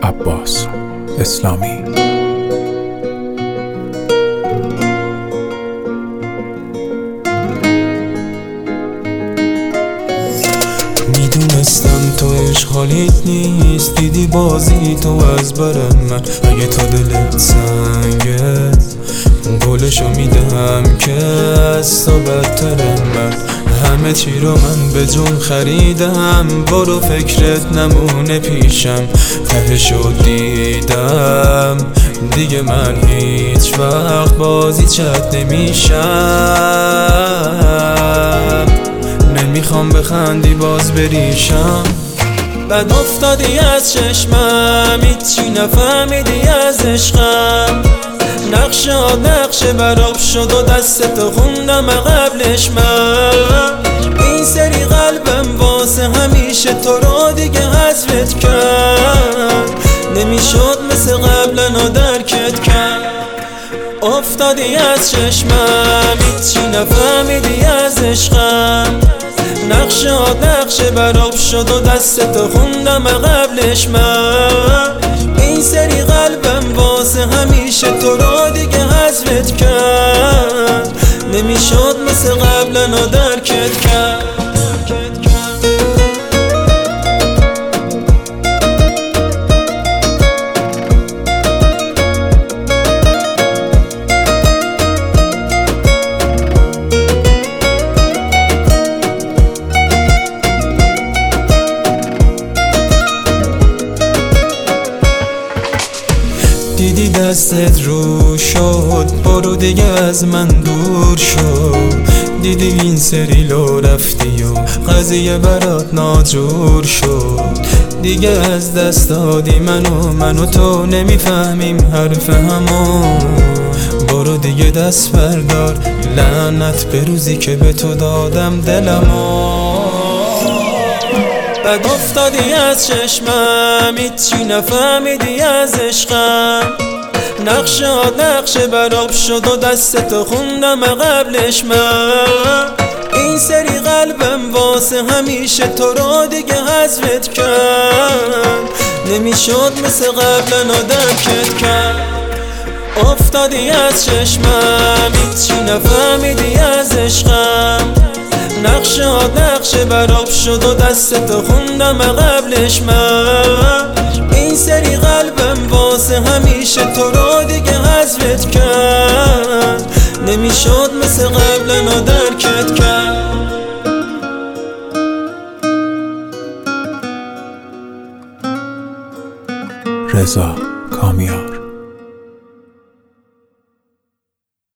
عباس اسلامی. میدونستم تو عشق حالیت نیست، دیدی بازی تو از برم من. اگه تو دلت سنگه گلشو میدم که از تو بدترم من. همه چی رو من به جون خریدم، برو فکرت نمونه پیشم. تهشو دیدم دیگه من هیچ وقت بازیچت نمیشم. نمیخوام بخندی باز بریشم. بد افتادی از چشمم، هیچی نفهمیدی از عشقم. نقشه براب شد و دستتو خوندم قبلش من. این سری قلبم واسه همیشه تو رو دیگه حذفت کرد. نمیشد مثل قبلا و درکت کرد. افتادی از چشمم، هیچی نفهمیدی از عشقم. نقشه براب شد و دستتو خوندم قبلش من. این سری قلبم واسه همیشه تو رو دیگه حذفت کرد. نمیشد مثل قبلا و درکت کرد. دیدی دستت رو شد، برو دیگه از من دور شد. دیدی این سری لو رفتی و قضیه برات ناجور شد. دیگه از دست دادی من و تو نمیفهمیم حرف همون. برو دیگه دست بردار، لعنت به روزی که به تو دادم دلمو. بد افتادی از چشمم، هیچی نفهمیدی از عشقم. نقشه براب شد و دستتو خوندم قبلش من. این سری قلبم واسه همیشه تو رو دیگه حذفت کرد. نمیشد مثل قبلا و درکت کرد. افتادی از چشمم، هیچی نفهمیدی از عشقم. نقشه براب شد و دستتو خوندم قبلش من. این سری قلبم واسه همیشه تو رو دیگه حذفت کرد. نمیشد مثل قبلا و درکت کرد. رضا کامیار.